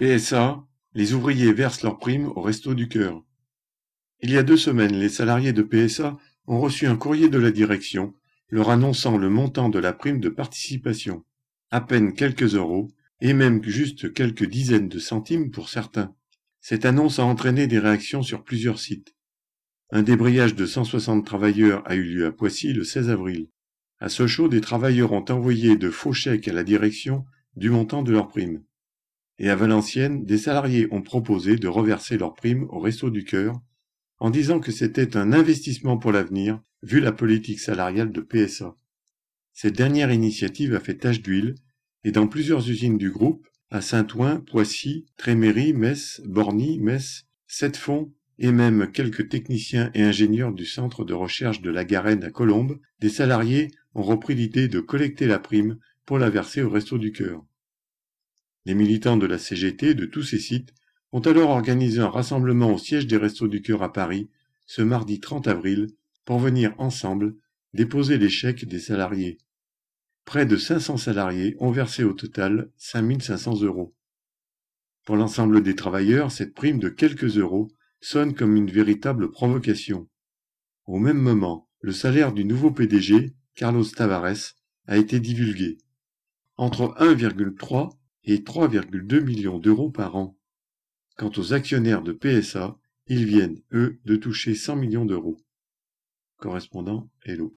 PSA, les ouvriers versent leurs primes au Resto du Cœur. Il y a 2 semaines, les salariés de PSA ont reçu un courrier de la direction leur annonçant le montant de la prime de participation. À peine quelques euros, et même juste quelques dizaines de centimes pour certains. Cette annonce a entraîné des réactions sur plusieurs sites. Un débrayage de 160 travailleurs a eu lieu à Poissy le 16 avril. À Sochaux, des travailleurs ont envoyé de faux chèques à la direction du montant de leur prime. Et à Valenciennes, des salariés ont proposé de reverser leur prime au Resto du Cœur en disant que c'était un investissement pour l'avenir vu la politique salariale de PSA. Cette dernière initiative a fait tache d'huile et dans plusieurs usines du groupe, à Saint-Ouen, Poissy, Tréméry, Metz, Borny, Metz, Sept-Fonds et même quelques techniciens et ingénieurs du centre de recherche de la Garenne à Colombes, des salariés ont repris l'idée de collecter la prime pour la verser au Resto du Cœur. Les militants de la CGT de tous ces sites ont alors organisé un rassemblement au siège des Restos du Cœur à Paris ce mardi 30 avril pour venir ensemble déposer les chèques des salariés. Près de 500 salariés ont versé au total 5 500 euros. Pour l'ensemble des travailleurs, cette prime de quelques euros sonne comme une véritable provocation. Au même moment, le salaire du nouveau PDG, Carlos Tavares, a été divulgué. Entre 1,3 et 3,2 millions d'euros par an. Quant aux actionnaires de PSA, ils viennent, eux, de toucher 100 millions d'euros. Correspondant Hello.